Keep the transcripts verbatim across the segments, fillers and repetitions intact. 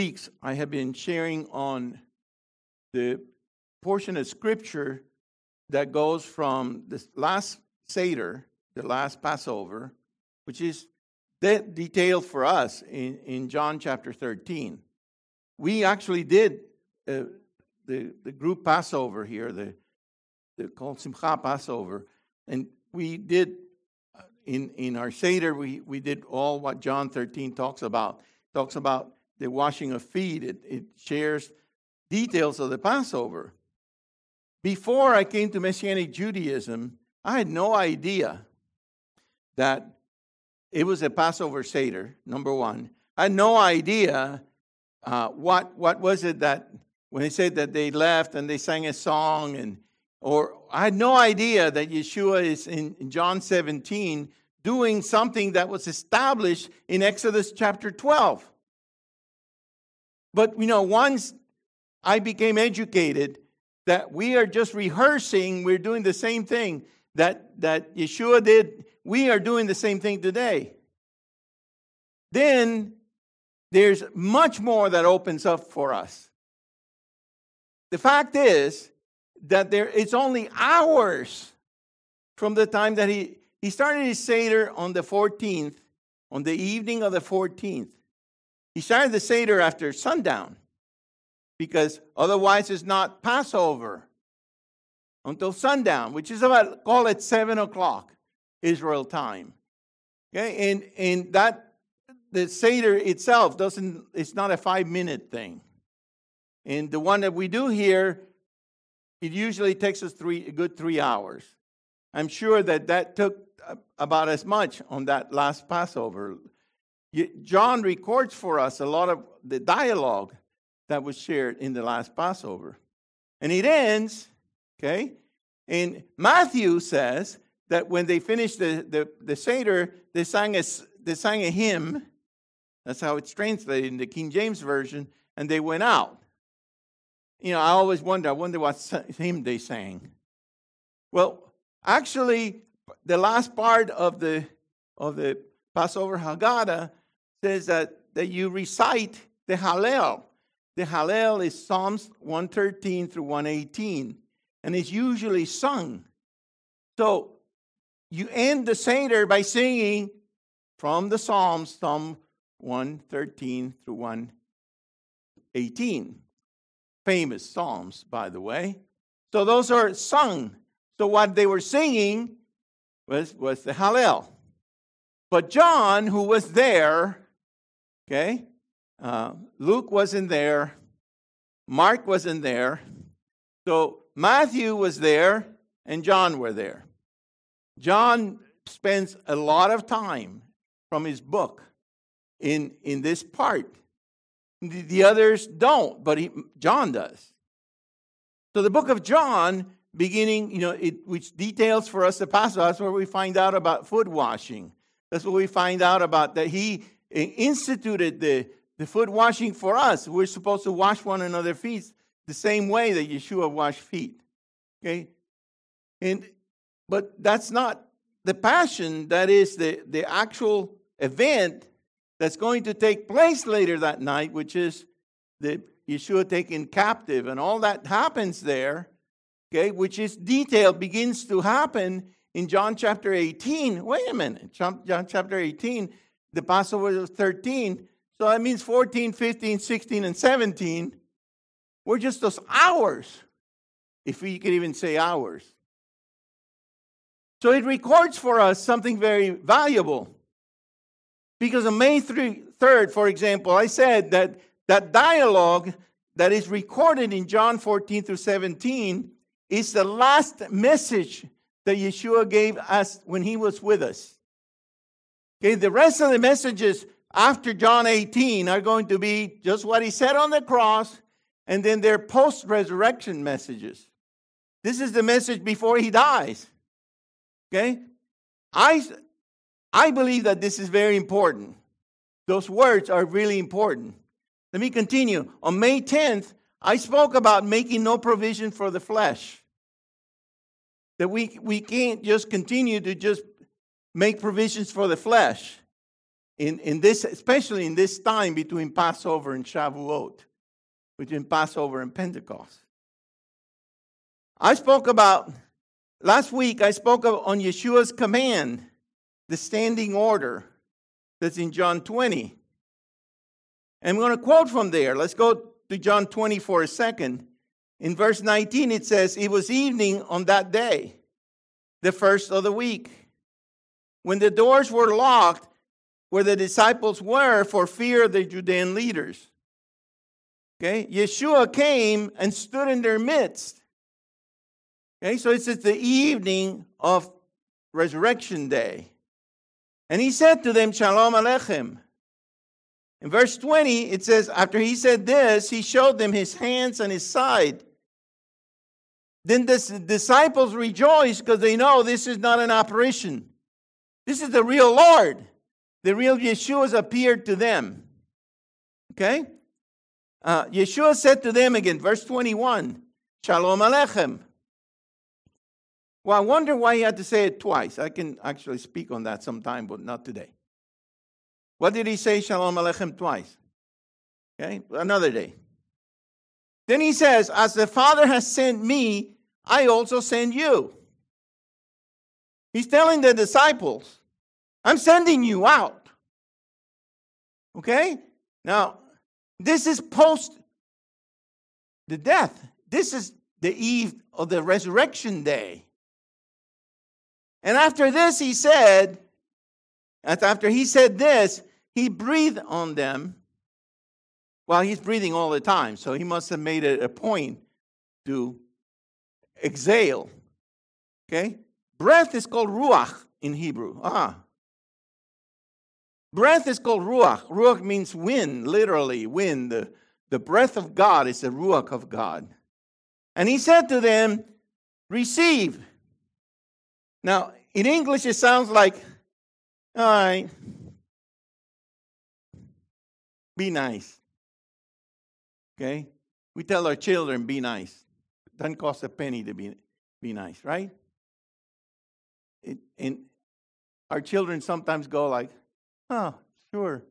weeks, I have been sharing on the portion of Scripture that goes from the last Seder, the last Passover, which is de- detailed for us in, in John chapter thirteen. We actually did uh, the, the group Passover here, the, the called Simcha Passover, and we did, uh, in, in our Seder, we, we did all what John thirteen talks about. It talks about the washing of feet. It, it shares details of the Passover. Before I came to Messianic Judaism, I had no idea that it was a Passover Seder, number one. I had no idea uh, what what was it that, when they said that they left and they sang a song, and or I had no idea that Yeshua is in, in John seventeen doing something that was established in Exodus chapter twelve. But, you know, once I became educated that we are just rehearsing, we're doing the same thing that, that Yeshua did, we are doing the same thing today. Then there's much more that opens up for us. The fact is that there it's only hours from the time that he, he started his Seder on the fourteenth, on the evening of the fourteenth. He started the Seder after sundown, because otherwise it's not Passover until sundown, which is about, call it seven o'clock Israel time. Okay, and and that the Seder itself doesn't, it's not a five-minute thing. And the one that we do here, it usually takes us three a good three hours. I'm sure that that took about as much on that last Passover. John records for us a lot of the dialogue that was shared in the last Passover. And it ends, okay, and Matthew says that when they finished the, the, the Seder, they sang, a, they sang a hymn. That's how it's translated in the King James Version, and they went out. You know, I always wonder, I wonder what hymn they sang. Well, actually, the last part of the of the Passover Haggadah says that, that you recite the Hallel. The Hallel is Psalms one thirteen through one eighteen, and it's usually sung. So you end the Seder by singing from the Psalms, Psalm one thirteen through one eighteen. Famous Psalms, by the way. So those are sung. So what they were singing was, was the Hallel. But John, who was there, okay, uh, Luke wasn't there, Mark wasn't there, so Matthew was there, and John were there. John spends a lot of time from his book in, in this part. The, the others don't, but he, John does. So the book of John, beginning, you know, it, which details for us the Passover, that's where we find out about foot washing. That's what we find out about, that he instituted the, the foot washing for us. We're supposed to wash one another's feet the same way that Yeshua washed feet. Okay? And but that's not the Passion. That is the, the actual event that's going to take place later that night, which is the Yeshua taken captive, and all that happens there, okay, which is detailed, begins to happen in John chapter eighteen. Wait a minute. John, John chapter eighteen, the Passover was thirteen. So that means fourteen, fifteen, sixteen, and seventeen were just those hours, if we could even say hours. So it records for us something very valuable. Because on May third, for example, I said that that dialogue that is recorded in John fourteen through seventeen is the last message that Yeshua gave us when he was with us. Okay, the rest of the messages after John eighteen are going to be just what he said on the cross, and then they're post-resurrection messages. This is the message before he dies. Okay? I, I believe that this is very important. Those words are really important. Let me continue. On May tenth, I spoke about making no provision for the flesh. That we, we can't just continue to just make provisions for the flesh. in, in this, especially in this time between Passover and Shavuot, between Passover and Pentecost. I spoke about, last week I spoke of, on Yeshua's command, the standing order that's in John twenty. And I'm going to quote from there. Let's go to John twenty for a second. In verse nineteen, it says, it was evening on that day, the first of the week, when the doors were locked where the disciples were for fear of the Judean leaders. Okay, Yeshua came and stood in their midst. Okay, so it's at the evening of Resurrection Day. And he said to them, Shalom Aleichem. In verse twenty, it says, after he said this, he showed them his hands and his side. Then the disciples rejoiced because they know this is not an apparition. This is the real Lord. The real Yeshua has appeared to them. Okay? Uh, Yeshua said to them again, verse twenty-one, Shalom Aleichem. Well, I wonder why he had to say it twice. I can actually speak on that sometime, but not today. What did he say, Shalom Aleichem, twice? Okay, another day. Then he says, as the Father has sent me, I also send you. He's telling the disciples, I'm sending you out. Okay? Now, this is post the death. This is the eve of the resurrection day. And after this, he said, after he said this, he breathed on them. Well, he's breathing all the time, so he must have made it a point to exhale. Okay? Breath is called ruach in Hebrew. Ah. Breath is called ruach. Ruach means wind, literally wind. The, the breath of God is the ruach of God. And he said to them, receive. Now, in English, it sounds like, all right, be nice. Okay? We tell our children, be nice. It doesn't cost a penny to be, be nice, right? It, and our children sometimes go like, oh, sure.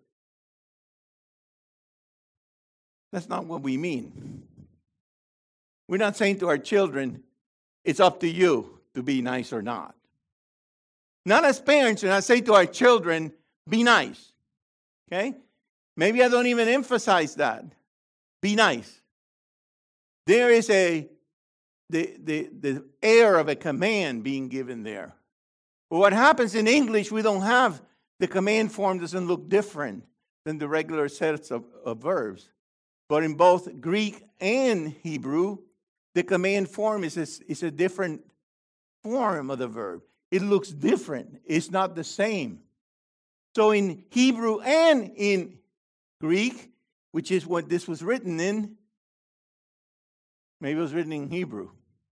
That's not what we mean. We're not saying to our children, it's up to you to be nice or not. Not as parents, and I say to our children, be nice. Okay? Maybe I don't even emphasize that. Be nice. There is a the, the, the air of a command being given there. But what happens in English, we don't have, the command form doesn't look different than the regular sets of, of verbs. But in both Greek and Hebrew, the command form is a, is a different form of the verb. It looks different. It's not the same. So in Hebrew and in Greek, which is what this was written in, maybe it was written in Hebrew.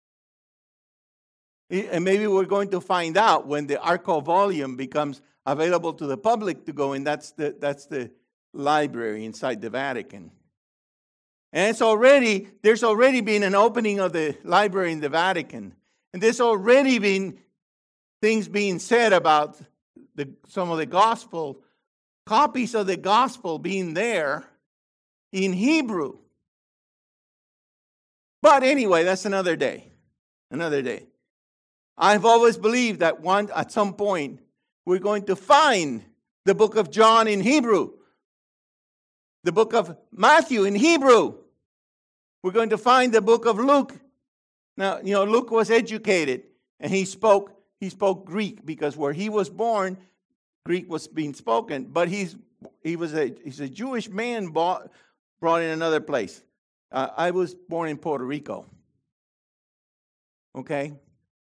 And maybe we're going to find out when the Arco volume becomes available to the public to go in. That's the, that's the library inside the Vatican. And it's already, there's already been an opening of the library in the Vatican. And there's already been things being said about the, some of the gospel, copies of the gospel being there in Hebrew. But anyway, that's another day. Another day. I've always believed that one at some point we're going to find the book of John in Hebrew. The book of Matthew in Hebrew. We're going to find the book of Luke. Now, you know, Luke was educated and he spoke he spoke Greek because where he was born, Greek was being spoken, but he's he was a he's a Jewish man bought, brought in another place. Uh, I was born in Puerto Rico. Okay?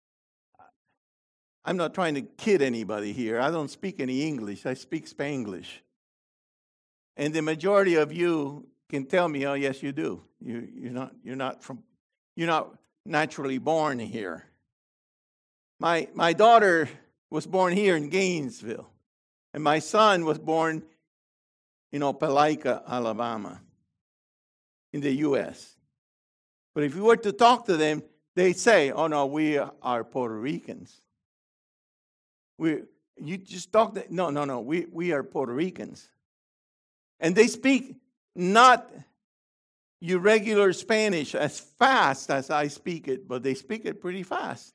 I'm not trying to kid anybody here. I don't speak any English. I speak Spanglish. And the majority of you can tell me, oh, yes, you do. You, you're not, you're not from, you're not naturally born here. My, my daughter was born here in Gainesville. And my son was born in Opelika, Alabama, in the U S But if you were to talk to them, they'd say, oh, no, we are Puerto Ricans. We, You just talk. The, no, no, no. We, we are Puerto Ricans. And they speak not your regular Spanish as fast as I speak it, but they speak it pretty fast.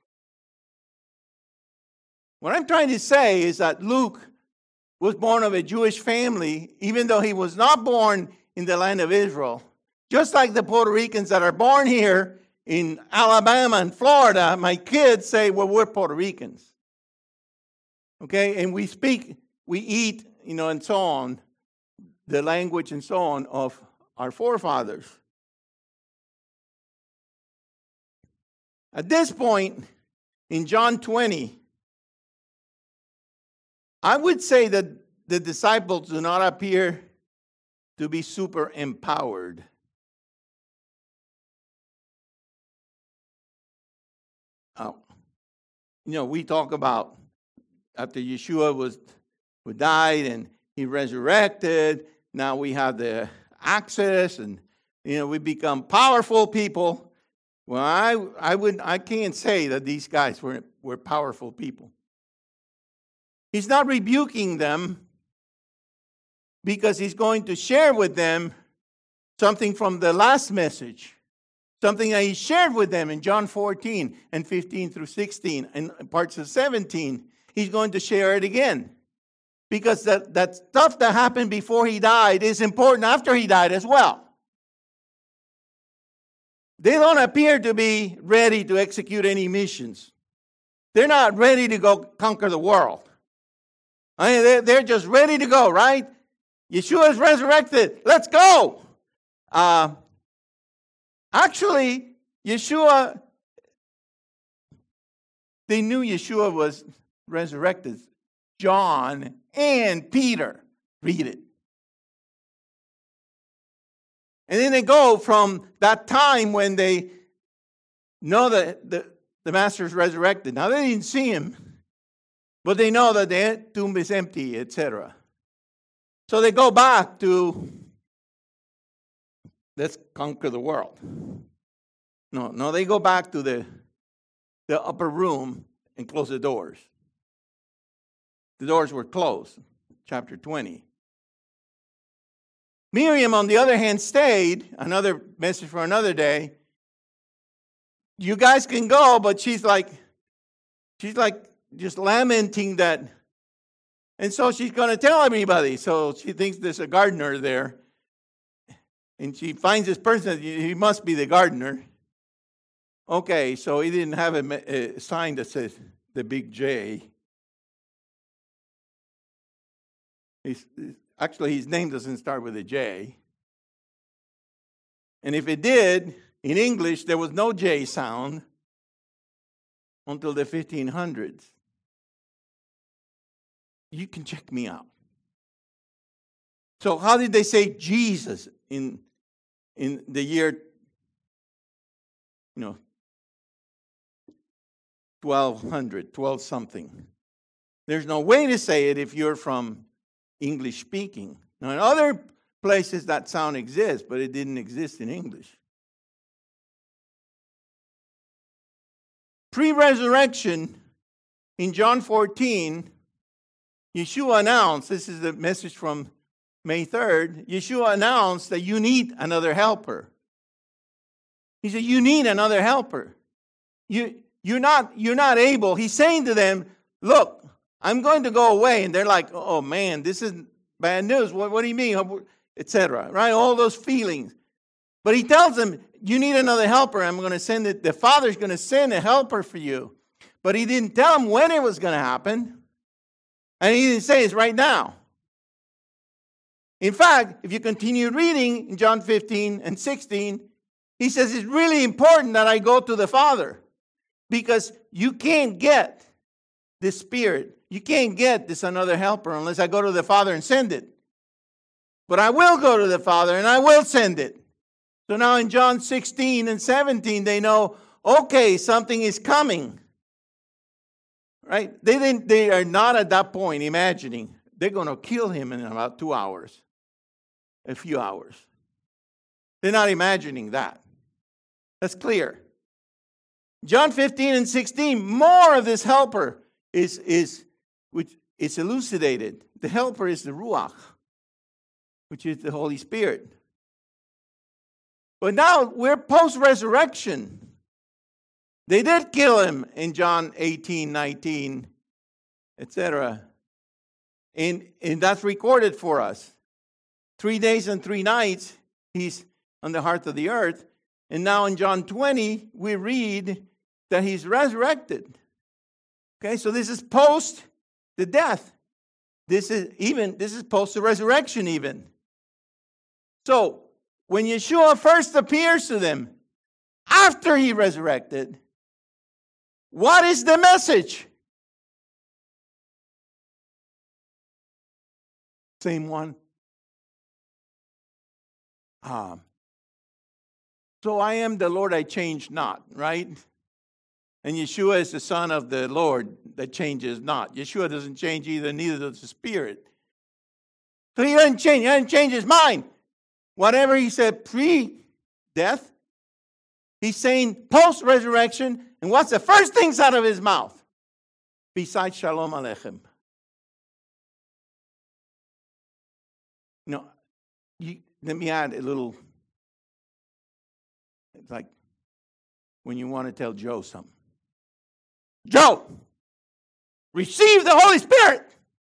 What I'm trying to say is that Luke was born of a Jewish family, even though he was not born in the land of Israel. Just like the Puerto Ricans that are born here in Alabama and Florida, my kids say, well, we're Puerto Ricans. Okay, and we speak, we eat, you know, and so on, the language and so on of our forefathers. At this point, in John twenty, I would say that the disciples do not appear to be super empowered. Oh, you know, we talk about after Yeshua was who died and he resurrected, now we have the access and, you know, we become powerful people. Well, I I would I can't say that these guys were, were powerful people. He's not rebuking them because he's going to share with them something from the last message, something that he shared with them in John fourteen and fifteen through sixteen and parts of seventeen. He's going to share it again. Because that, that stuff that happened before he died is important after he died as well. They don't appear to be ready to execute any missions. They're not ready to go conquer the world. I mean, they're, they're just ready to go, right? Yeshua is resurrected. Let's go. Uh, actually, Yeshua, they knew Yeshua was resurrected. John and Peter. Read it. And then they go from that time when they know that the, the Master is resurrected. Now, they didn't see him, but they know that the tomb is empty, et cetera. So they go back to, let's conquer the world. No, no, they go back to the, the upper room and close the doors. The doors were closed, chapter twenty. Miriam, on the other hand, stayed. Another message for another day. You guys can go, but she's like, she's like just lamenting that. And so she's going to tell everybody. So she thinks there's a gardener there. And she finds this person, he must be the gardener. Okay, so he didn't have a, a sign that says the big J. He's, actually, his name doesn't start with a J. And if it did, in English, there was no J sound until the fifteen hundreds. You can check me out. So how did they say Jesus in, in the year, you know, twelve hundred, twelve something? There's no way to say it if you're from English speaking. Now, in other places that sound exists, but it didn't exist in English. Pre-resurrection, in John fourteen, Yeshua announced, this is the message from May third, Yeshua announced that you need another helper. He said, you need another helper. You, you're not, you're not able. He's saying to them, look, I'm going to go away. And they're like, oh, man, this is bad news. What, what do you mean? Et cetera. Right? All those feelings. But he tells them, you need another helper. I'm going to send it. The Father's going to send a helper for you. But he didn't tell them when it was going to happen. And he didn't say it's right now. In fact, if you continue reading in John fifteen and sixteen, he says it's really important that I go to the Father. Because you can't get this Spirit. You can't get this another helper unless I go to the Father and send it. But I will go to the Father and I will send it. So now in John sixteen and seventeen, they know, okay, something is coming. Right? They didn't, they are not at that point imagining they're going to kill him in about two hours. A few hours. They're not imagining that. That's clear. John fifteen and sixteen, more of this helper is, is which it's elucidated. The helper is the Ruach, which is the Holy Spirit. But now we're post-resurrection. They did kill him in John eighteen, nineteen, et cetera. And, and that's recorded for us. Three days and three nights, he's on the heart of the earth. And now in John twenty, we read that he's resurrected. Okay, so this is post the death. This is even, this is post the resurrection even. So, when Yeshua first appears to them, after he resurrected, what is the message? Same one. Um, so I am the Lord, I change not, right? And Yeshua is the Son of the Lord that changes not. Yeshua doesn't change either, neither does the Spirit. So he doesn't change, he doesn't change his mind. Whatever he said pre-death, he's saying post-resurrection. And what's the first things out of his mouth? Besides Shalom Aleichem. You know, you, let me add a little. It's like when you want to tell Joe something. Joe, receive the Holy Spirit.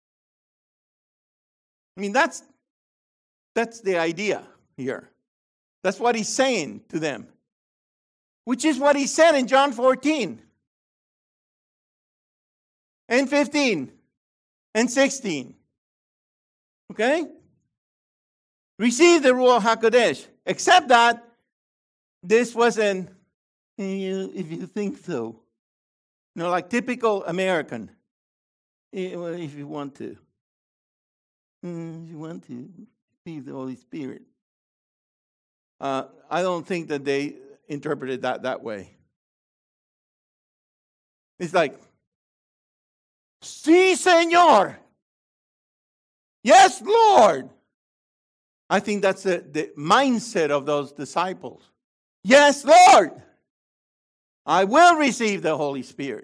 I mean, that's that's the idea here. That's what he's saying to them. Which is what he said in John fourteen. And fifteen. And sixteen. Okay? Receive the Ruach HaKodesh. Except that this wasn't, if you think so. You know, like typical American. Well, if you want to. If you want to. Receive the Holy Spirit. Uh, I don't think that they interpreted that that way. It's like, sí, Señor. Yes, Lord. I think that's the, the mindset of those disciples. Yes, Lord. I will receive the Holy Spirit.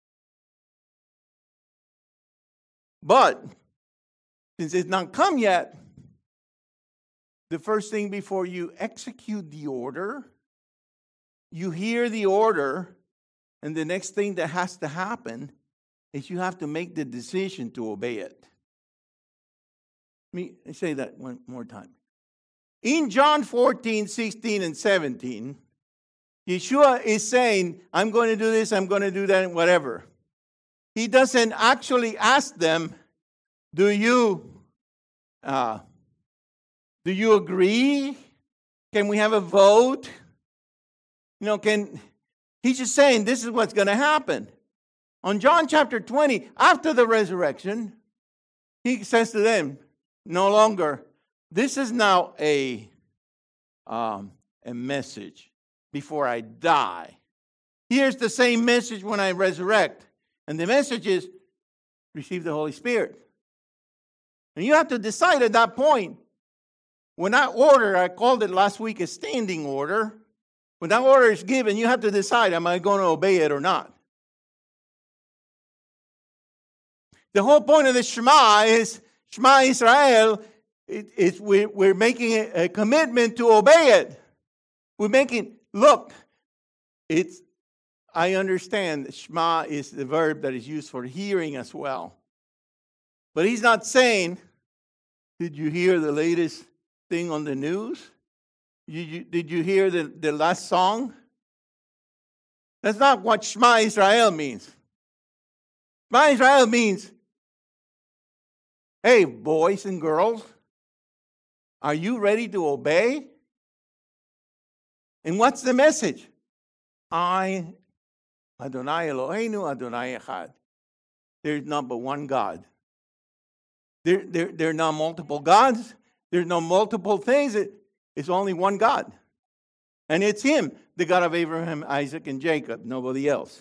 But, since it's not come yet, the first thing before you execute the order, you hear the order, and the next thing that has to happen is you have to make the decision to obey it. Let me say that one more time. In John fourteen, sixteen, and seventeen, Yeshua is saying, I'm going to do this, I'm going to do that, and whatever. He doesn't actually ask them, do you, uh, do you agree? Can we have a vote? You know, can, he's just saying this is what's going to happen. On John chapter twenty, after the resurrection, he says to them, no longer, this is now a, um, a message before I die. Here's the same message when I resurrect. And the message is, receive the Holy Spirit. And you have to decide at that point, when that order, I called it last week a standing order, when that order is given, you have to decide, am I going to obey it or not? The whole point of the Shema is, Shema Israel, it, it's, we're, we're making a, a commitment to obey it. We're making, look, it's, I understand that Shema is the verb that is used for hearing as well. But he's not saying, did you hear the latest thing on the news? Did you, did you hear the, the last song? That's not what Shema Israel means. Shema Israel means, hey, boys and girls, are you ready to obey? And what's the message? I, Adonai Eloheinu, Adonai Echad. There's not but one God. There, there, there are not multiple gods. There's no multiple things. It, it's only one God. And it's Him, the God of Abraham, Isaac, and Jacob, nobody else.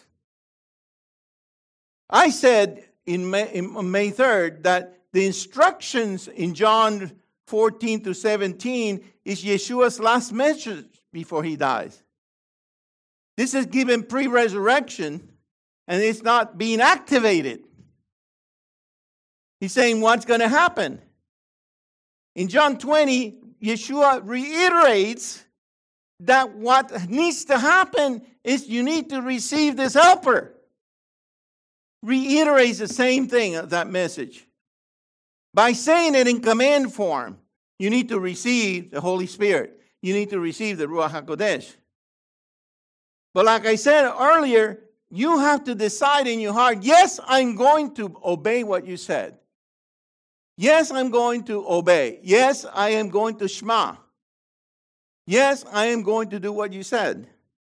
I said in May, in May third that the instructions in John fourteen to seventeen is Yeshua's last message before He dies. This is given pre-resurrection, and it's not being activated. He's saying what's going to happen. In John twenty, Yeshua reiterates that what needs to happen is you need to receive this helper. Reiterates the same thing of that message. By saying it in command form, you need to receive the Holy Spirit. You need to receive the Ruach HaKodesh. But like I said earlier, you have to decide in your heart, yes, I'm going to obey what you said. Yes, I'm going to obey. Yes, I am going to shema. Yes, I am going to do what you said.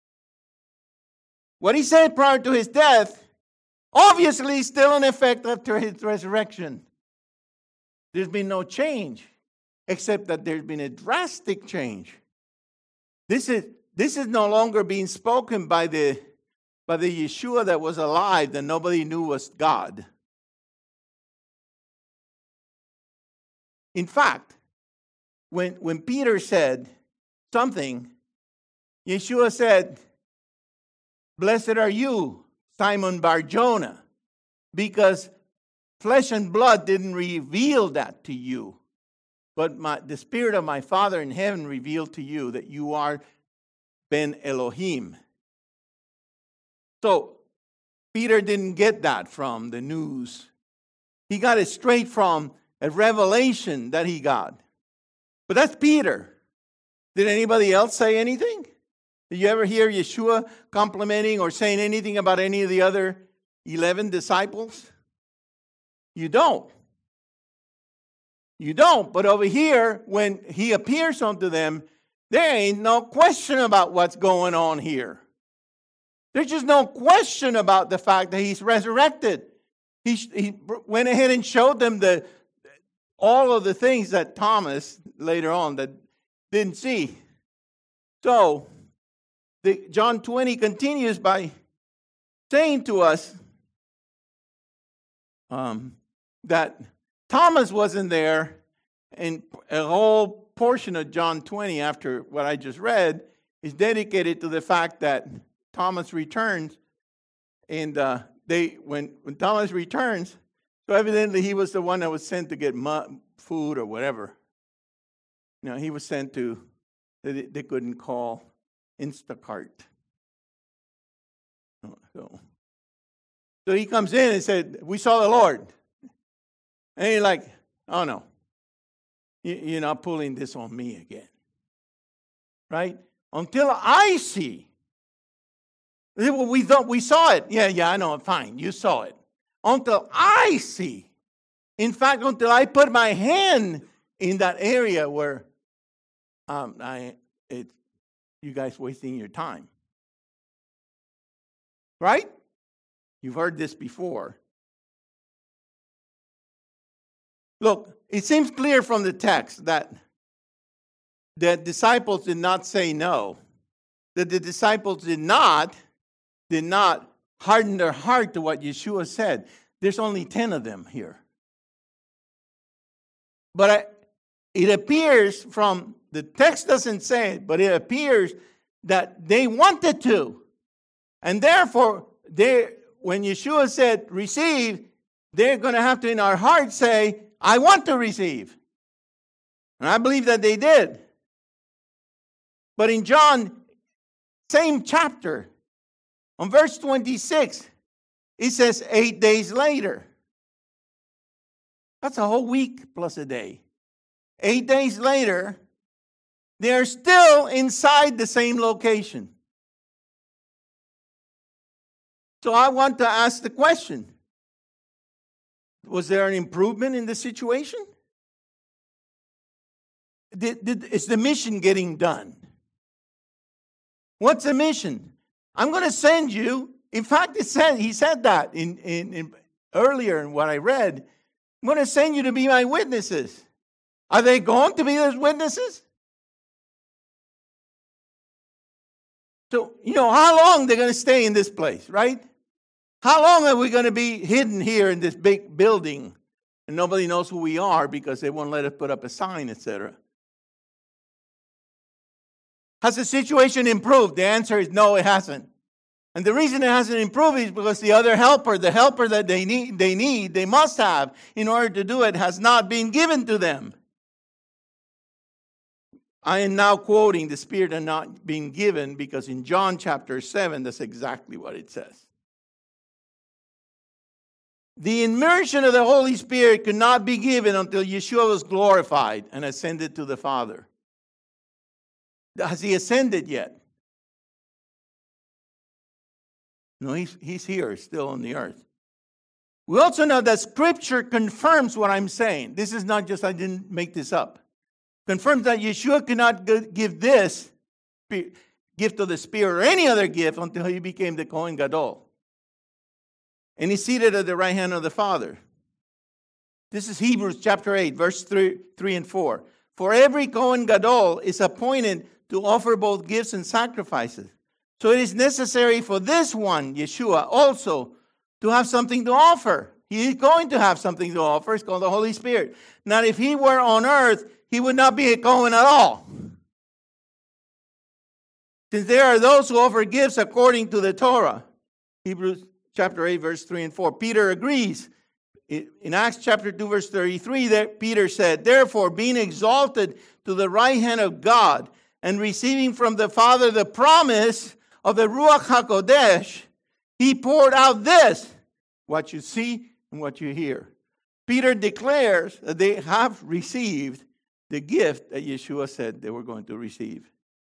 What he said prior to his death, obviously still in effect after his resurrection. There's been no change, except that there's been a drastic change. This is, this is no longer being spoken by the, by the Yeshua that was alive that nobody knew was God. In fact, when, when Peter said something, Yeshua said, "Blessed are you, Simon Bar-Jonah, because flesh and blood didn't reveal that to you, but my, the Spirit of my Father in heaven revealed to you that you are Ben Elohim." So, Peter didn't get that from the news. He got it straight from a revelation that he got. But that's Peter. Did anybody else say anything? Did you ever hear Yeshua complimenting or saying anything about any of the other eleven disciples? You don't. You don't. But over here, when he appears unto them, there ain't no question about what's going on here. There's just no question about the fact that he's resurrected. He, he went ahead and showed them the all of the things that Thomas later on that didn't see. So, the, John twenty continues by saying to us um, that Thomas wasn't there, and a whole portion of John twenty, after what I just read, is dedicated to the fact that Thomas returns, and uh, they when when Thomas returns, so evidently he was the one that was sent to get mu- food or whatever. You know, he was sent to, they, they couldn't call Instacart. So, so he comes in and said, "We saw the Lord." And he's like, "Oh no, you're not pulling this on me again. Right? Until I see." We thought we saw it. Yeah, yeah, I know, fine, you saw it. Until I see. In fact, until I put my hand in that area where um, I, it, you guys wasting your time. Right? You've heard this before. Look, it seems clear from the text that the disciples did not say no. That the disciples did not, did not harden their heart to what Yeshua said. There's only ten of them here. But I, it appears from, the text doesn't say it, but it appears that they wanted to. And therefore, they, when Yeshua said, receive, they're going to have to in our hearts say, I want to receive. And I believe that they did. But in John, same chapter, on verse twenty-six, it says eight days later. That's a whole week plus a day. Eight days later, they're still inside the same location. So I want to ask the question, was there an improvement in the situation? Did, did, is the mission getting done? What's the mission? I'm going to send you. In fact, it said, he said that in, in, in earlier in what I read. I'm going to send you to be my witnesses. Are they going to be those witnesses? So, you know, how long they're going to stay in this place, right? How long are we going to be hidden here in this big building and nobody knows who we are because they won't let us put up a sign, et cetera? Has the situation improved? The answer is no, it hasn't. And the reason it hasn't improved is because the other helper, the helper that they need, they need, they must have in order to do it, has not been given to them. I am now quoting the Spirit had not been given because in John chapter seven, that's exactly what it says. The immersion of the Holy Spirit could not be given until Yeshua was glorified and ascended to the Father. Has he ascended yet? No, he's, he's here, still on the earth. We also know that Scripture confirms what I'm saying. This is not just, I didn't make this up. Confirms that Yeshua cannot give this gift of the Spirit or any other gift until he became the Kohen Gadol. And he's seated at the right hand of the Father. This is Hebrews chapter eight, verse three, three and four. For every Kohen Gadol is appointed to offer both gifts and sacrifices. So it is necessary for this one, Yeshua, also to have something to offer. He is going to have something to offer. It's called the Holy Spirit. Now, if he were on earth, he would not be a Kohen at all. Since there are those who offer gifts according to the Torah. Hebrews chapter eight, verse three and four. Peter agrees. In Acts chapter two, verse thirty-three, that Peter said, therefore, being exalted to the right hand of God and receiving from the Father the promise of the Ruach HaKodesh, he poured out this, what you see and what you hear. Peter declares that they have received the gift that Yeshua said they were going to receive.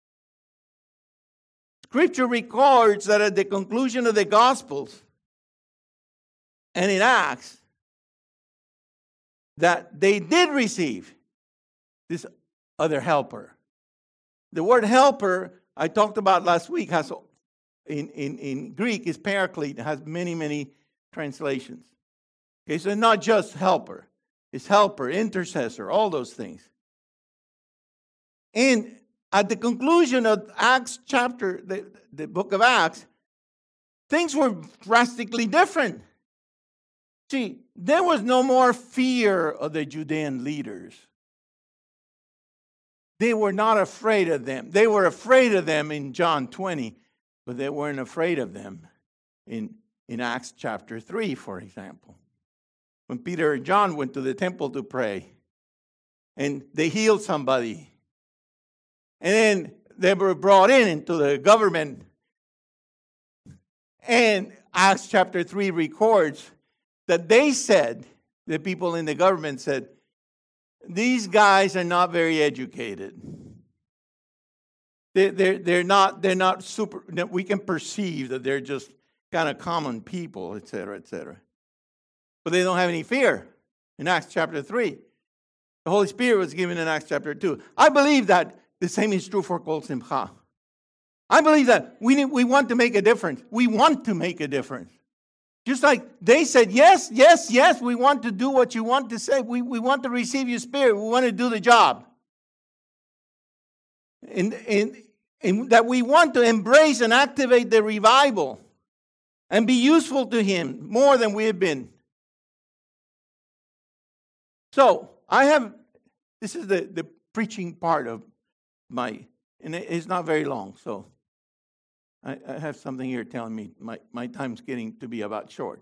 Scripture records that at the conclusion of the Gospels and in Acts, that they did receive this other helper. The word helper, I talked about last week, has in, in, in Greek is paraclete. It has many, many translations. Okay, so it's not just helper. It's helper, intercessor, all those things. And at the conclusion of Acts chapter, the, the book of Acts, things were drastically different. See, there was no more fear of the Judean leaders. They were not afraid of them. They were afraid of them in John twenty, but they weren't afraid of them in, in Acts chapter three, for example. When Peter and John went to the temple to pray, and they healed somebody, and then they were brought in into the government. And Acts chapter three records that they said, the people in the government said, these guys are not very educated. They, they're, they're, not, they're not super, we can perceive that they're just kind of common people, et cetera, et cetera. But they don't have any fear in Acts chapter three. The Holy Spirit was given in Acts chapter two. I believe that the same is true for Kol Simcha. I believe that we need, we want to make a difference. We want to make a difference. Just like they said, yes, yes, yes, we want to do what you want to say. We, we want to receive your Spirit. We want to do the job. And, and, and that we want to embrace and activate the revival and be useful to Him more than we have been. So, I have, this is the, the preaching part of my, and it's not very long, so I, I have something here telling me my, my time's getting to be about short.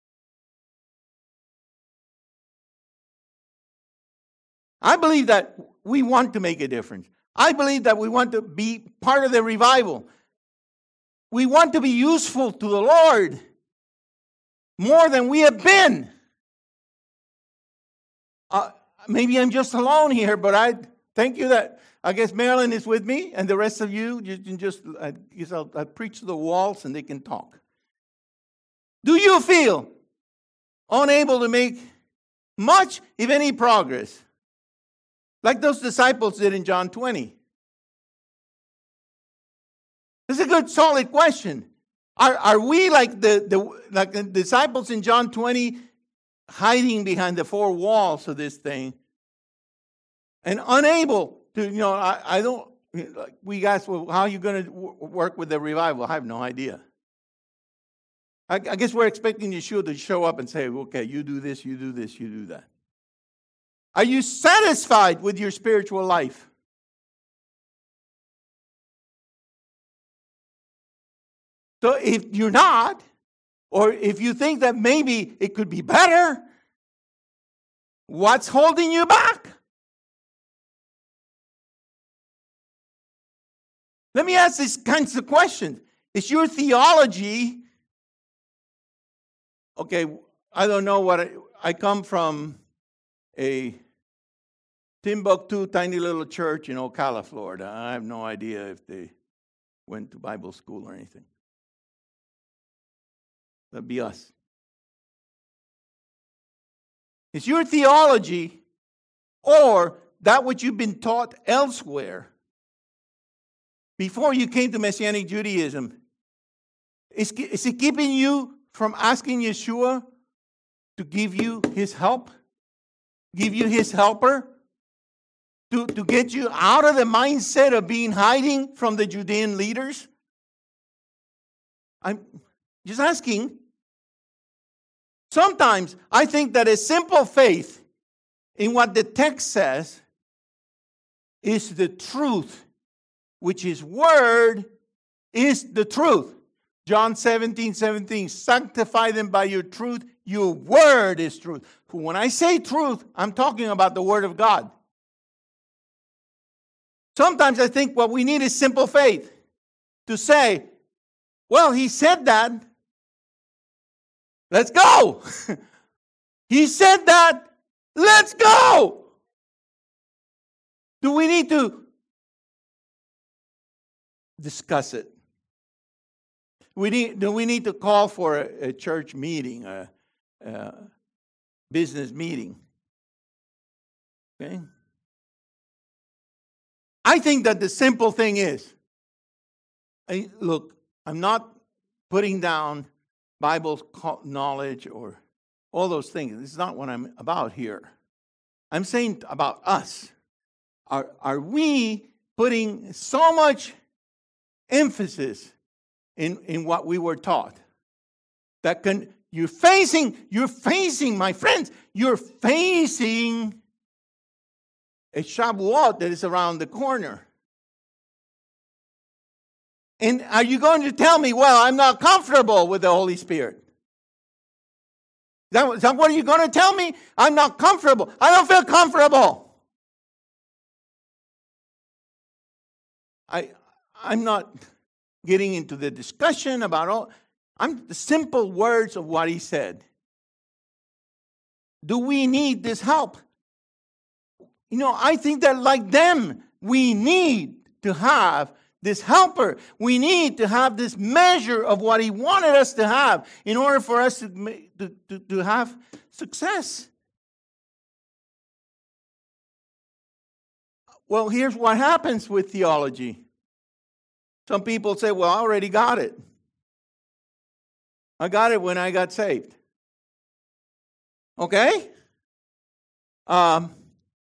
I believe that we want to make a difference. I believe that we want to be part of the revival. We want to be useful to the Lord more than we have been. Uh, maybe I'm just alone here, but I thank you that I guess Marilyn is with me, and the rest of you, you can just, I guess I'll, I'll preach to the walls and they can talk. Do you feel unable to make much, if any, progress? Like those disciples did in John twenty. It's a good, solid question. Are, are we like the, the, like the disciples in John twenty, hiding behind the four walls of this thing and unable to, you know, I, I don't, like we guys, well, how are you going to w- work with the revival? I have no idea. I, I guess we're expecting Yeshua to show up and say, okay, you do this, you do this, you do that. Are you satisfied with your spiritual life? So if you're not, or if you think that maybe it could be better, what's holding you back? Let me ask these kinds of questions. Is your theology, okay, I don't know what, I, I come from a Timbuktu tiny little church in Ocala, Florida. I have no idea if they went to Bible school or anything. That'd be us. Is your theology or that which you've been taught elsewhere before you came to Messianic Judaism, is, is it keeping you from asking Yeshua to give you his help? Give you his helper? To, to get you out of the mindset of being hiding from the Judean leaders? I'm just asking. Sometimes I think that a simple faith in what the text says is the truth, which His word is the truth. John seventeen, seventeen, sanctify them by your truth. Your word is truth. When I say truth, I'm talking about the word of God. Sometimes I think what we need is simple faith. To say, well, He said that. Let's go. He said that. Let's go. Do we need to discuss it? We need, do we need to call for a, a church meeting, a, a business meeting? Okay? I think that the simple thing is, I, look, I'm not putting down Bible knowledge or all those things. This is not what I'm about here. I'm saying about us. Are, are we putting so much emphasis in, in what we were taught? That can, you're facing, you're facing, my friends, you're facing a Shavuot that is around the corner. And are you going to tell me, well, I'm not comfortable with the Holy Spirit? Is that, is that what you're going to tell me? I'm not comfortable. I don't feel comfortable. I, I'm not getting into the discussion about all. I'm the simple words of what He said. Do we need this help? You know, I think that like them, we need to have this helper. We need to have this measure of what He wanted us to have in order for us to, to, to, to have success. Well, here's what happens with theology. Some people say, well, I already got it. I got it when I got saved. Okay? Um,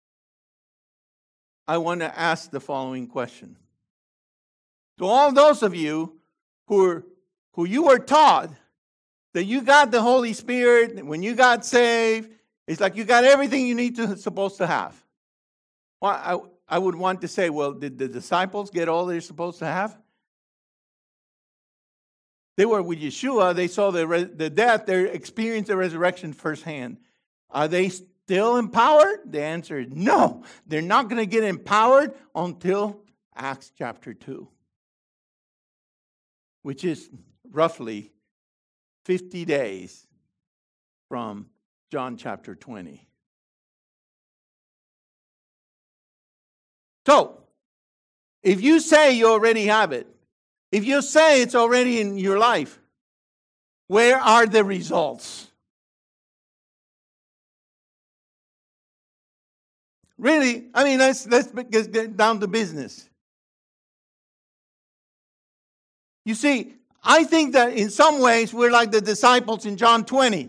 I want to ask the following question. To all those of you who, are, who you were taught that you got the Holy Spirit when you got saved, it's like you got everything you need to supposed to have. Well, I, I would want to say, well, did the disciples get all they're supposed to have? They were with Yeshua. They saw the, re- the death. They experienced the resurrection firsthand. Are they still empowered? The answer is no. They're not going to get empowered until Acts chapter two, which is roughly fifty days from John chapter twenty. So, if you say you already have it, if you say it's already in your life, where are the results? Really, I mean, let's, let's get down to business. You see, I think that in some ways we're like the disciples in John twenty.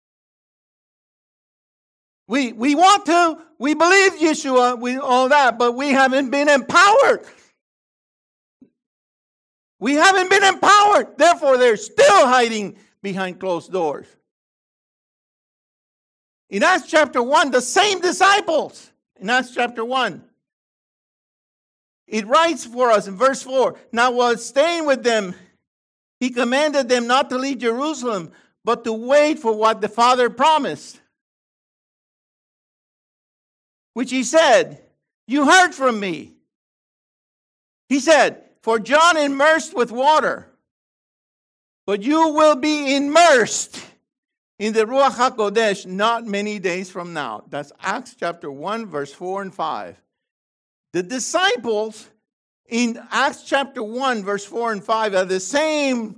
We, we want to, we believe Yeshua, we, all that, but we haven't been empowered. We haven't been empowered. Therefore, they're still hiding behind closed doors. In Acts chapter one, the same disciples, in Acts chapter one, it writes for us in verse four, now while staying with them, He commanded them not to leave Jerusalem, but to wait for what the Father promised. Which he said, you heard from me. He said, for John immersed with water, but you will be immersed in the Ruach HaKodesh not many days from now. That's Acts chapter one, verse four and five. The disciples in Acts chapter one, verse four and five are the same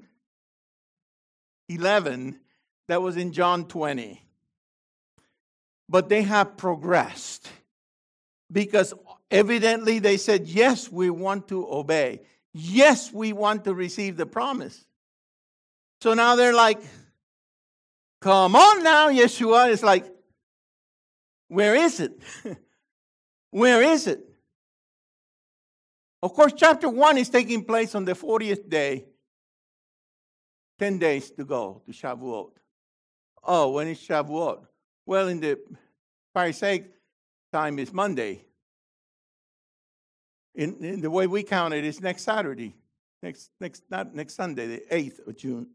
eleven that was in John twenty. But they have progressed because evidently they said, yes, we want to obey. Yes, we want to receive the promise. So now they're like, come on now, Yeshua. It's like, where is it? Where is it? Of course, chapter one is taking place on the fortieth day. Ten days to go to Shavuot. Oh, when is Shavuot? Well, in the Pharisaic time is Monday. In, in the way we count it, it's next Saturday. Next, next, not next Sunday, the eighth of June.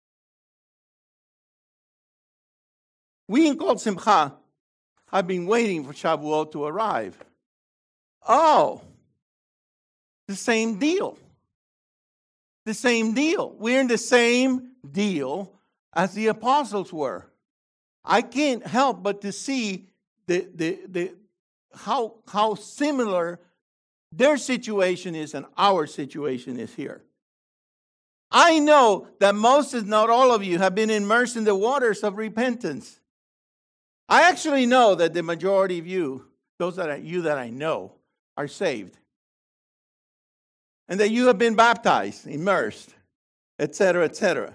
We in Kol Simcha have been waiting for Shavuot to arrive. Oh, the same deal. The same deal. We're in the same deal as the apostles were. I can't help but to see the, the, the, how, how similar their situation is and our situation is here. I know that most, if not all of you, have been immersed in the waters of repentance. I actually know that the majority of you, those that I, you that I know, are saved. And that you have been baptized, immersed, et cetera, et cetera.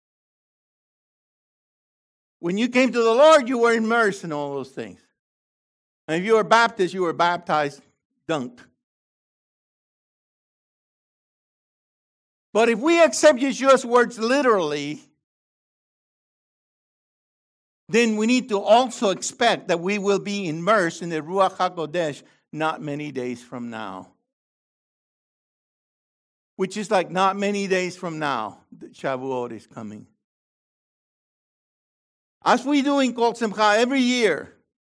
When you came to the Lord, you were immersed in all those things. And if you were Baptist, you were baptized, dunked. But if we accept Yeshua's words literally, then we need to also expect that we will be immersed in the Ruach HaKodesh not many days from now. Which is like not many days from now, that Shavuot is coming. As we do in Kol Simcha every year,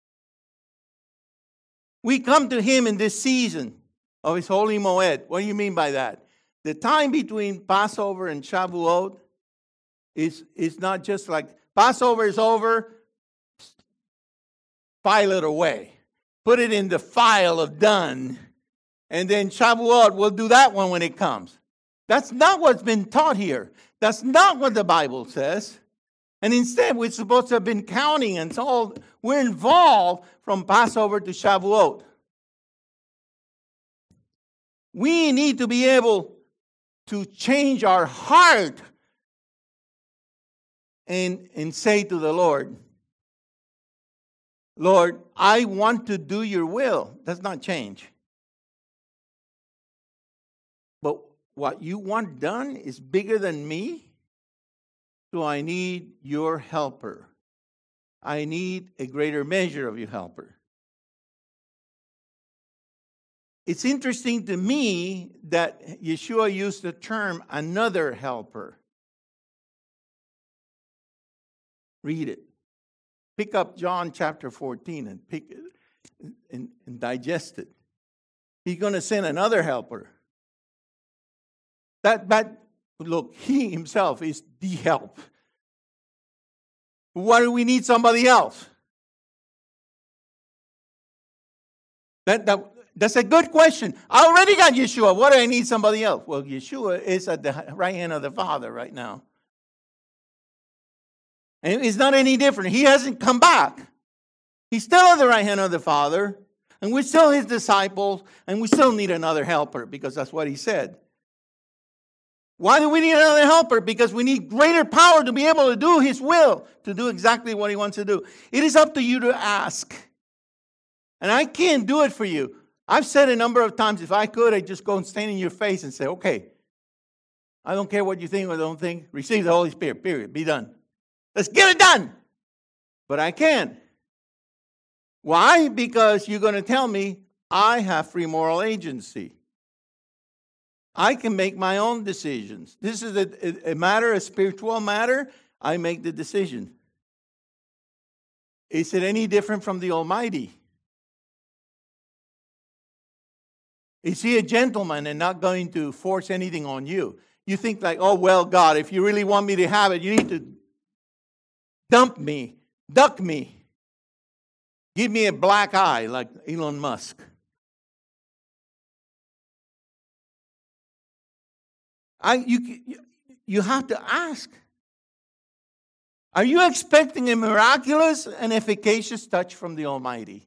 we come to Him in this season of His Holy Moed. What do you mean by that? The time between Passover and Shavuot is, is not just like, Passover is over, file it away. Put it in the file of done. And then Shavuot, we'll do that one when it comes. That's not what's been taught here. That's not what the Bible says. And instead, we're supposed to have been counting, and so we're involved from Passover to Shavuot. We need to be able to change our heart and, and say to the Lord, Lord, I want to do your will. Does not change. But what you want done is bigger than me. So I need your helper. I need a greater measure of your helper. It's interesting to me that Yeshua used the term another helper. Read it. Pick up John chapter fourteen and pick it and, and digest it. He's going to send another helper. That, that, look, he himself is the help. Why do we need somebody else? That, that, that's a good question. I already got Yeshua. What do I need somebody else? Well, Yeshua is at the right hand of the Father right now. And it's not any different. He hasn't come back. He's still at the right hand of the Father. And we're still His disciples. And we still need another helper because that's what He said. Why do we need another helper? Because we need greater power to be able to do His will, to do exactly what He wants to do. It is up to you to ask. And I can't do it for you. I've said a number of times, if I could, I'd just go and stand in your face and say, okay, I don't care what you think or don't think. Receive the Holy Spirit, period. Be done. Let's get it done. But I can't. Why? Because you're going to tell me I have free moral agency. I can make my own decisions. This is a, a matter, a spiritual matter. I make the decision. Is it any different from the Almighty? Is he a gentleman and not going to force anything on you? You think like, oh, well, God, if you really want me to have it, you need to dump me, duck me. Give me a black eye like Elon Musk. I, you, you have to ask. Are you expecting a miraculous and efficacious touch from the Almighty?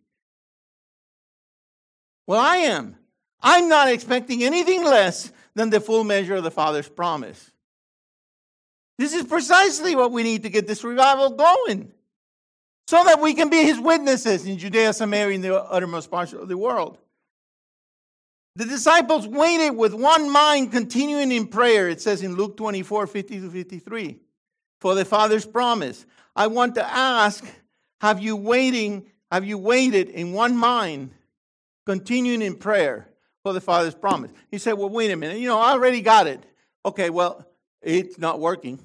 Well, I am. I'm not expecting anything less than the full measure of the Father's promise. This is precisely what we need to get this revival going, so that we can be His witnesses in Judea, Samaria, and the uttermost parts of the world. The disciples waited with one mind, continuing in prayer. It says in Luke twenty-four, fifty to fifty-three, for the Father's promise. I want to ask, have you waiting, have you waited in one mind, continuing in prayer for the Father's promise? He said, well, wait a minute. You know, I already got it. Okay, well, it's not working.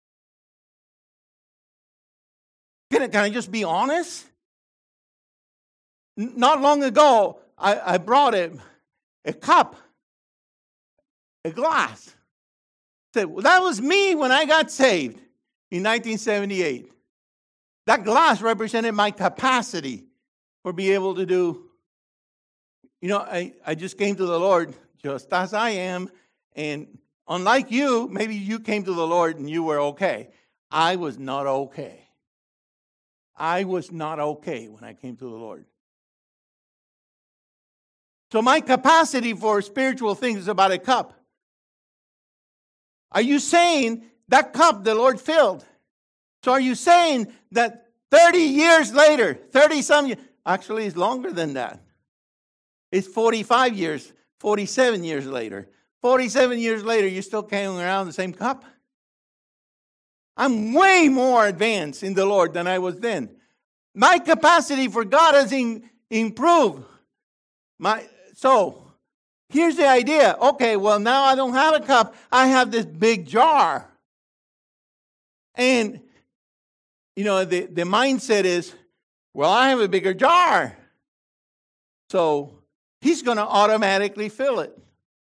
Can I, can I just be honest? N- not long ago, I, I brought a, a cup, a glass. Said, well, that was me when I got saved in nineteen seventy-eight. That glass represented my capacity for being able to do. You know, I, I just came to the Lord just as I am. And unlike you, maybe you came to the Lord and you were okay. I was not okay. I was not okay when I came to the Lord. So my capacity for spiritual things is about a cup. Are you saying that cup the Lord filled? So are you saying that thirty years later, thirty-some years, actually it's longer than that. It's forty-five years, forty-seven years later. forty-seven years later, you're still carrying around the same cup? I'm way more advanced in the Lord than I was then. My capacity for God has in, improved. My, so, here's the idea. Okay, well, now I don't have a cup. I have this big jar. And, you know, the, the mindset is, well, I have a bigger jar. So, He's going to automatically fill it.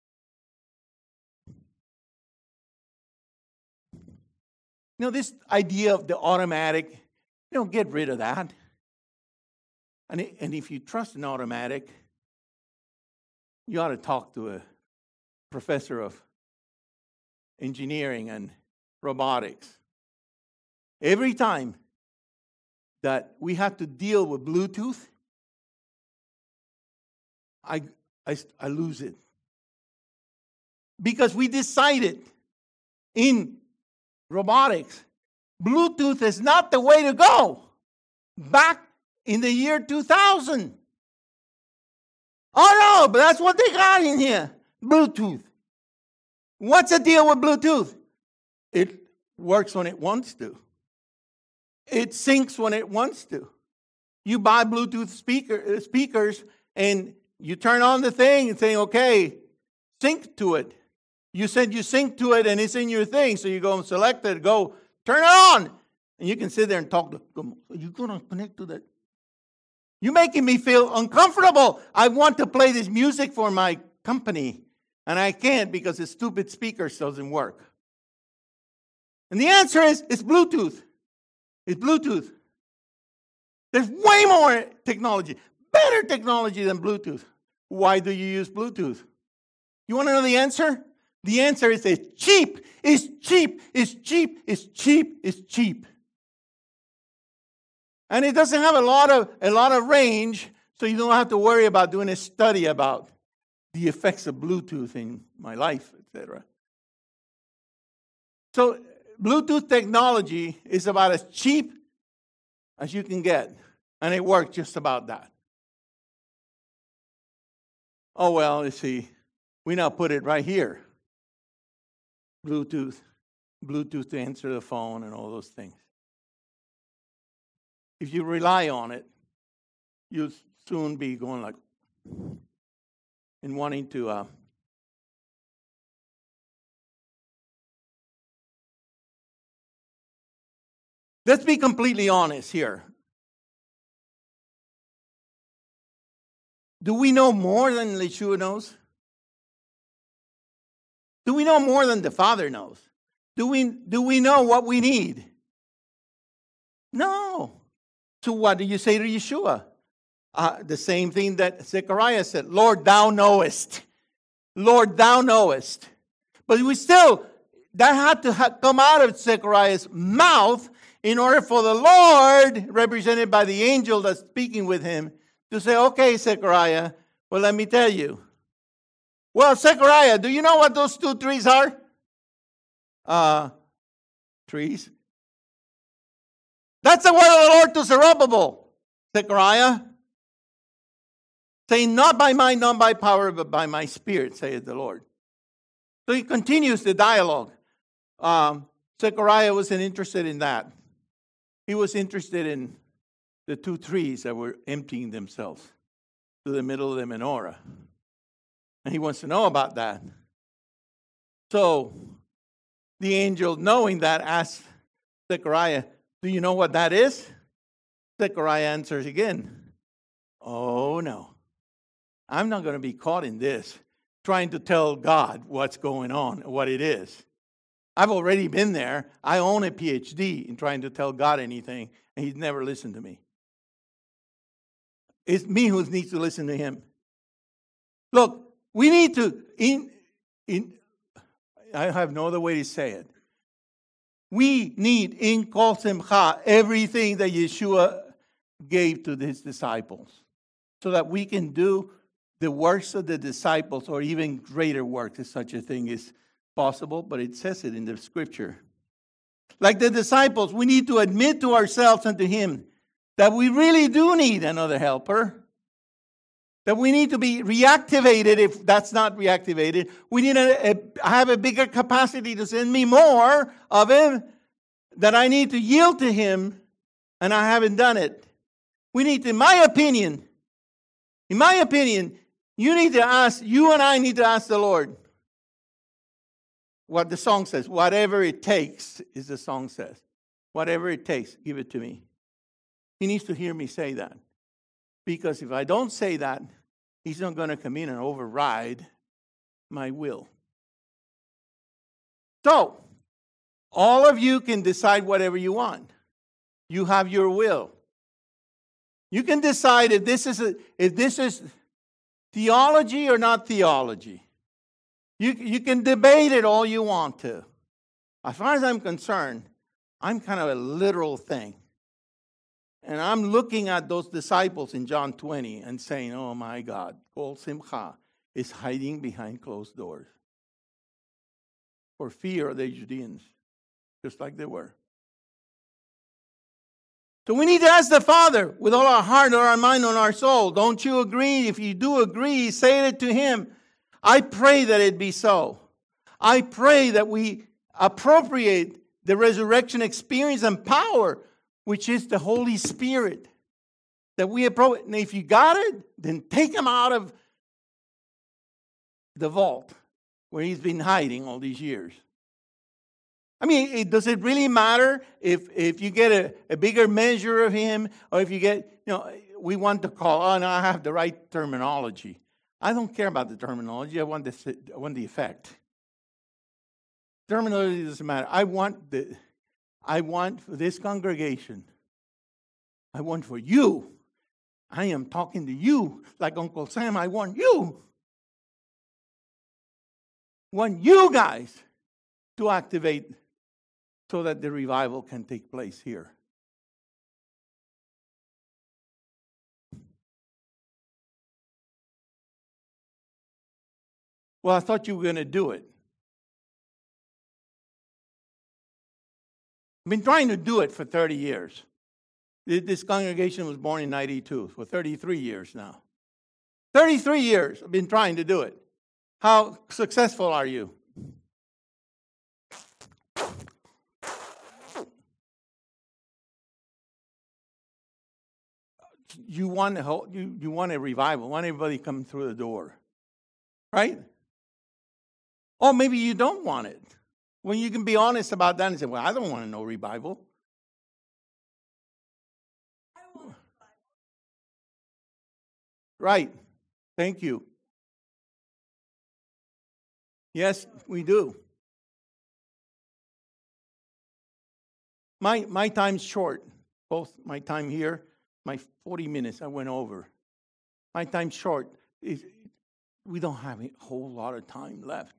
You know, this idea of the automatic, you know, get rid of that. And, it, and if you trust an automatic, you ought to talk to a professor of engineering and robotics. Every time that we have to deal with Bluetooth, I, I, I lose it. Because we decided in robotics, Bluetooth is not the way to go. Back in the year two thousand. Oh no, but that's what they got in here. Bluetooth. What's the deal with Bluetooth? It works when it wants to. It syncs when it wants to. You buy Bluetooth speaker, speakers and you turn on the thing and say, okay, sync to it. You said you sync to it and it's in your thing. So you go and select it, go, turn it on. And you can sit there and talk to them. Are you going to connect to that? You're making me feel uncomfortable. I want to play this music for my company. And I can't because the stupid speakers doesn't work. And the answer is, it's Bluetooth. It's Bluetooth. There's way more technology, better technology than Bluetooth. Why do you use Bluetooth? You want to know the answer? The answer is it's cheap, it's cheap, it's cheap, it's cheap, it's cheap. And it doesn't have a lot of a lot of range, so you don't have to worry about doing a study about the effects of Bluetooth in my life, et cetera. So Bluetooth technology is about as cheap as you can get, and it works just about that. Oh, well, you see, we now put it right here. Bluetooth, Bluetooth to answer the phone and all those things. If you rely on it, you'll soon be going like, and wanting to uh, Let's be completely honest here. Do we know more than Yeshua knows? Do we know more than the Father knows? Do we, do we know what we need? No. So what do you say to Yeshua? Uh, the same thing that Zechariah said. Lord, thou knowest. Lord, thou knowest. But we still, that had to ha- come out of Zechariah's mouth in order for the Lord, represented by the angel that's speaking with him, to say, okay, Zechariah, well, let me tell you. Well, Zechariah, do you know what those two trees are? Uh, trees. That's the word of the Lord to Zerubbabel, Zechariah. Saying, not by might, not by power, but by my spirit, saith the Lord. So he continues the dialogue. Um, Zechariah wasn't interested in that. He was interested in the two trees that were emptying themselves to the middle of the menorah. And he wants to know about that. So the angel, knowing that, asks Zechariah, do you know what that is? Zechariah answers again, oh no. I'm not going to be caught in this, trying to tell God what's going on, what it is. I've already been there. I own a P H D in trying to tell God anything, and he's never listened to me. It's me who needs to listen to him. Look, we need to, in, in, I have no other way to say it. We need in Kol Simcha everything that Yeshua gave to his disciples so that we can do the works of the disciples, or even greater works, if such a thing is possible, but it says it in the scripture. Like the disciples, we need to admit to ourselves and to him that we really do need another helper, that we need to be reactivated if that's not reactivated. We need to have a bigger capacity to send me more of him, that I need to yield to him, and I haven't done it. We need to, in my opinion, in my opinion, you need to ask, you and I need to ask the Lord what the song says. Whatever it takes, is the song says. Whatever it takes, give it to me. He needs to hear me say that. Because if I don't say that, he's not going to come in and override my will. So, all of you can decide whatever you want. You have your will. You can decide if this is a, if this is theology or not theology. You, you can debate it all you want to. As far as I'm concerned, I'm kind of a literal thing. And I'm looking at those disciples in John twenty and saying, oh my God, Kol Simcha is hiding behind closed doors for fear of the Judeans, just like they were. So we need to ask the Father with all our heart, all our mind, and our soul. Don't you agree? If you do agree, say it to him. I pray that it be so. I pray that we appropriate the resurrection experience and power, which is the Holy Spirit. That we appropriate. And if you got it, then take him out of the vault where he's been hiding all these years. I mean, it, does it really matter if, if you get a, a bigger measure of him, or if you get, you know, we want to call, oh, no, I have the right terminology. I don't care about the terminology. I want the, I want the effect. Terminology doesn't matter. I want the, I want for this congregation, I want for you. I am talking to you like Uncle Sam. I want you. I want you guys to activate so that the revival can take place here. Well, I thought you were going to do it. I've been trying to do it for thirty years. This congregation was born in ninety-two, for thirty-three years now. thirty-three years I've been trying to do it. How successful are you? You want a whole, you, you want a revival. You want everybody coming through the door. Right? Or maybe you don't want it. When you can be honest about that and say, well, I don't want to know revival. Right. Thank you. Yes, we do. My my time's short. Both my time here, my forty minutes I went over. My time's short. It, we don't have a whole lot of time left.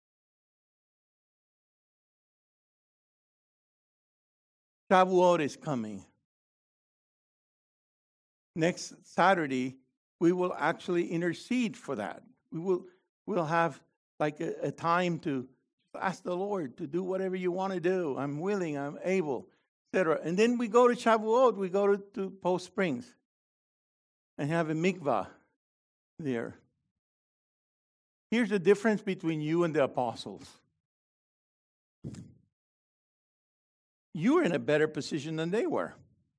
Shavuot is coming. Next Saturday, we will actually intercede for that. We will we'll have like a, a time to ask the Lord to do whatever you want to do. I'm willing, I'm able, et cetera. And then we go to Shavuot, we go to, to Post Springs and have a mikvah there. Here's the difference between you and the apostles. You're in a better position than they were.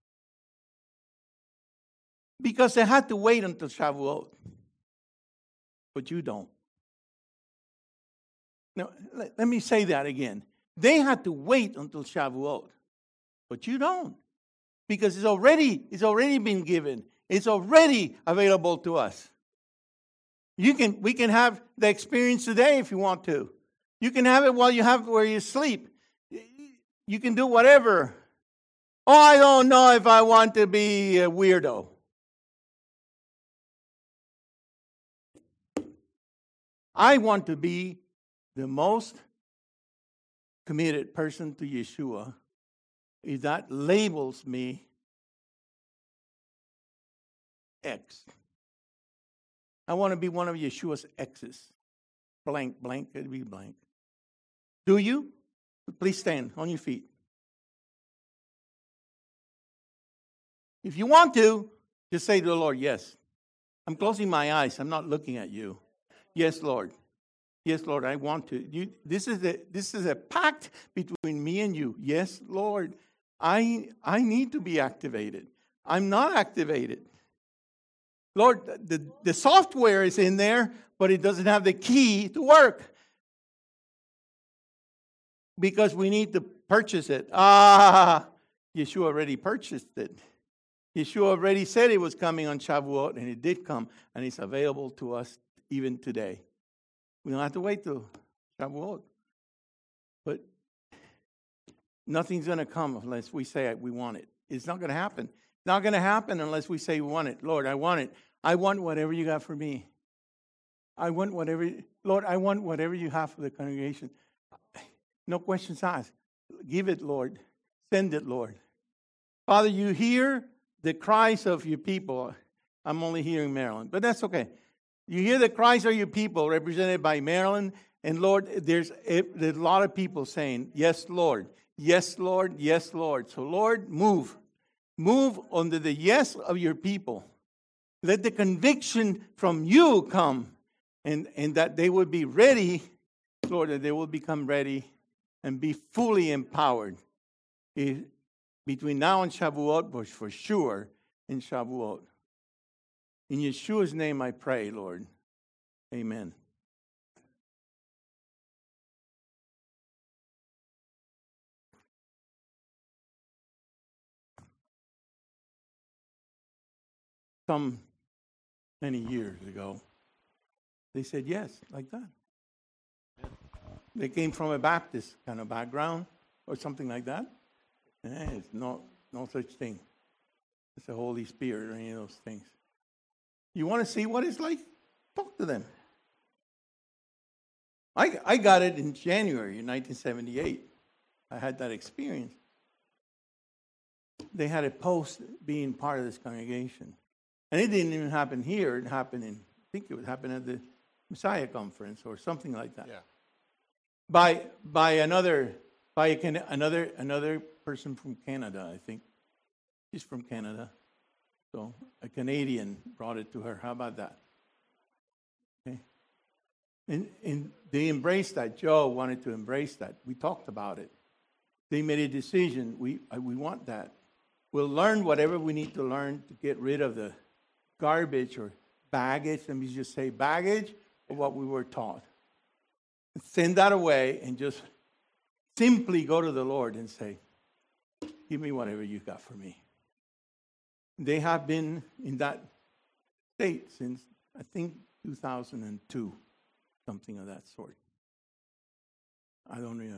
Because they had to wait until Shavuot. But you don't. Now, let, let me say that again. They had to wait until Shavuot. But you don't. Because it's already, it's already been given. It's already available to us. You can, we can have the experience today if you want to. You can have it while you have where you sleep. You can do whatever. Oh, I don't know if I want to be a weirdo. I want to be the most committed person to Yeshua. If that labels me X. I want to be one of Yeshua's X's. Blank, blank, it'd be blank. Do you? Please stand on your feet. If you want to, just say to the Lord, yes. I'm closing my eyes. I'm not looking at you. Yes, Lord. Yes, Lord, I want to. You, this is a this is a pact between me and you. Yes, Lord. I I need to be activated. I'm not activated. Lord, the, the software is in there, but it doesn't have the key to work. Because we need to purchase it. Ah, Yeshua already purchased it. Yeshua already said it was coming on Shavuot, and it did come, and it's available to us even today. We don't have to wait till Shavuot. But nothing's going to come unless we say we want it. It's not going to happen. It's not going to happen unless we say we want it. Lord, I want it. I want whatever you got for me. I want whatever, Lord, I want whatever you have for the congregation. No questions asked. Give it, Lord. Send it, Lord. Father, you hear the cries of your people. I'm only hearing Maryland, but that's okay. You hear the cries of your people represented by Maryland. And Lord, there's a, there's a lot of people saying, yes, Lord. Yes, Lord. Yes, Lord. So, Lord, move. Move under the yes of your people. Let the conviction from you come. And, and that they would be ready, Lord, that they will become ready and be fully empowered it, between now and Shavuot, but for sure in Shavuot. In Yeshua's name I pray, Lord. Amen. Some many years ago, they said yes, like that. They came from a Baptist kind of background or something like that. Eh, it's no, no such thing. It's the Holy Spirit or any of those things. You want to see what it's like? Talk to them. I, I got it in January in nineteen seventy-eight. I had that experience. They had a post being part of this congregation. And it didn't even happen here. It happened in, I think it would happen at the Messiah Conference or something like that. Yeah. By by another by a, another another person from Canada, I think. She's from Canada. So a Canadian brought it to her. How about that? Okay. And, and they embraced that. Joe wanted to embrace that. We talked about it. They made a decision. We we want that. We'll learn whatever we need to learn to get rid of the garbage or baggage. Let me just say baggage of what we were taught. Send that away and just simply go to the Lord and say, give me whatever you got for me. They have been in that state since, I think, two thousand two, something of that sort. I don't even